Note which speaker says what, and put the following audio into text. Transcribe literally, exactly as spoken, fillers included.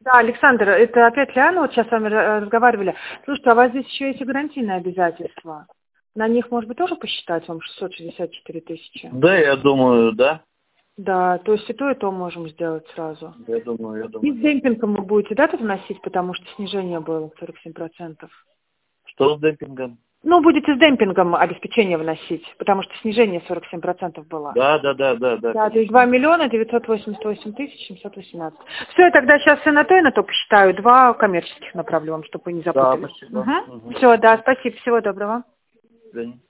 Speaker 1: Да, Александр, это опять Лиана, вот сейчас с вами разговаривали. Слушайте, а у вас здесь еще есть и гарантийные обязательства. На них, может быть, тоже посчитать вам шестьсот шестьдесят четыре тысячи?
Speaker 2: Да, я думаю, да.
Speaker 1: Да, то есть и то, и то можем сделать сразу.
Speaker 2: Я думаю, я
Speaker 1: И
Speaker 2: думаю.
Speaker 1: с демпингом вы будете, да, тут вносить, потому что снижение было сорок семь процентов?
Speaker 2: Что с демпингом?
Speaker 1: Ну, будете с демпингом обеспечение вносить, потому что снижение сорок семь процентов было.
Speaker 2: Да, да, да, да, да.
Speaker 1: Да, то есть два миллиона девятьсот восемьдесят восемь тысяч семьсот восемнадцать. Все, я тогда сейчас и на то, и на то посчитаю. Два коммерческих направлю вам, чтобы вы не
Speaker 2: Да,
Speaker 1: запутались.
Speaker 2: спасибо.
Speaker 1: Угу.
Speaker 2: Угу.
Speaker 1: Все, да, спасибо, всего доброго.
Speaker 2: До свидания.